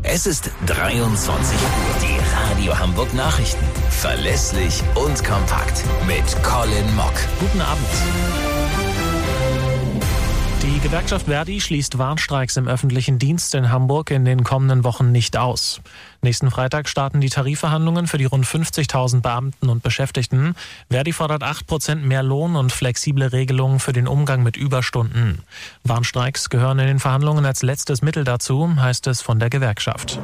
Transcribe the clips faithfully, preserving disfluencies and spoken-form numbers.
Es ist dreiundzwanzig Uhr. Die Radio Hamburg Nachrichten. Verlässlich und kompakt. Mit Colin Mock. Guten Abend. Die Gewerkschaft Verdi schließt Warnstreiks im öffentlichen Dienst in Hamburg in den kommenden Wochen nicht aus. Nächsten Freitag starten die Tarifverhandlungen für die rund fünfzigtausend Beamten und Beschäftigten. Verdi fordert acht Prozent mehr Lohn und flexible Regelungen für den Umgang mit Überstunden. Warnstreiks gehören in den Verhandlungen als letztes Mittel dazu, heißt es von der Gewerkschaft.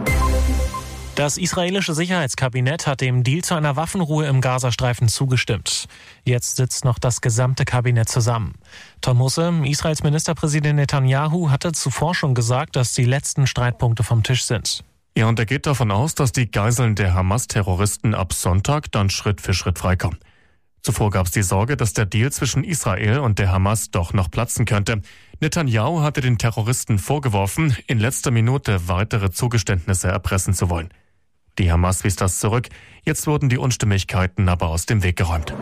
Das israelische Sicherheitskabinett hat dem Deal zu einer Waffenruhe im Gazastreifen zugestimmt. Jetzt sitzt noch das gesamte Kabinett zusammen. Tom Husse, Israels Ministerpräsident Netanyahu, hatte zuvor schon gesagt, dass die letzten Streitpunkte vom Tisch sind. Ja, und er geht davon aus, dass die Geiseln der Hamas-Terroristen ab Sonntag dann Schritt für Schritt freikommen. Zuvor gab es die Sorge, dass der Deal zwischen Israel und der Hamas doch noch platzen könnte. Netanyahu hatte den Terroristen vorgeworfen, in letzter Minute weitere Zugeständnisse erpressen zu wollen. Die Hamas wies das zurück. Jetzt wurden die Unstimmigkeiten aber aus dem Weg geräumt.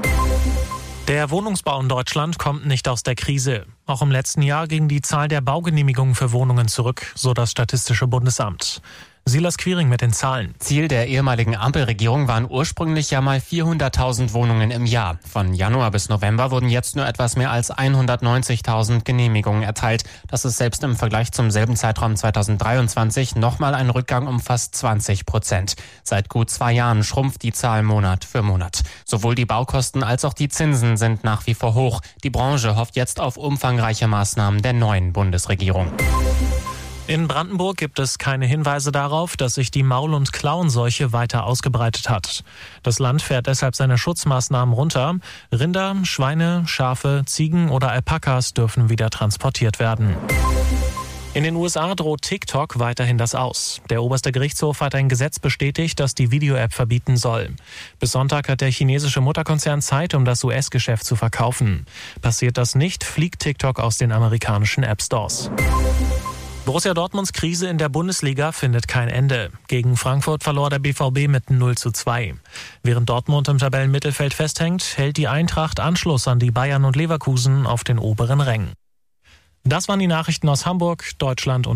Der Wohnungsbau in Deutschland kommt nicht aus der Krise. Auch im letzten Jahr ging die Zahl der Baugenehmigungen für Wohnungen zurück, so das Statistische Bundesamt. Silas Quiring mit den Zahlen. Ziel der ehemaligen Ampelregierung waren ursprünglich ja mal vierhunderttausend Wohnungen im Jahr. Von Januar bis November wurden jetzt nur etwas mehr als hundertneunzigtausend Genehmigungen erteilt. Das ist selbst im Vergleich zum selben Zeitraum zweitausenddreiundzwanzig nochmal ein Rückgang um fast zwanzig Prozent. Seit gut zwei Jahren schrumpft die Zahl Monat für Monat. Sowohl die Baukosten als auch die Zinsen sind nach wie vor hoch. Die Branche hofft jetzt auf umfangreiche Maßnahmen der neuen Bundesregierung. In Brandenburg gibt es keine Hinweise darauf, dass sich die Maul- und Klauenseuche weiter ausgebreitet hat. Das Land fährt deshalb seine Schutzmaßnahmen runter. Rinder, Schweine, Schafe, Ziegen oder Alpakas dürfen wieder transportiert werden. In den U S A droht TikTok weiterhin das Aus. Der oberste Gerichtshof hat ein Gesetz bestätigt, das die Video-App verbieten soll. Bis Sonntag hat der chinesische Mutterkonzern Zeit, um das U S-Geschäft zu verkaufen. Passiert das nicht, fliegt TikTok aus den amerikanischen App-Stores. Borussia Dortmunds Krise in der Bundesliga findet kein Ende. Gegen Frankfurt verlor der B V B mit null zu zwei. Während Dortmund im Tabellenmittelfeld festhängt, hält die Eintracht Anschluss an die Bayern und Leverkusen auf den oberen Rängen. Das waren die Nachrichten aus Hamburg, Deutschland und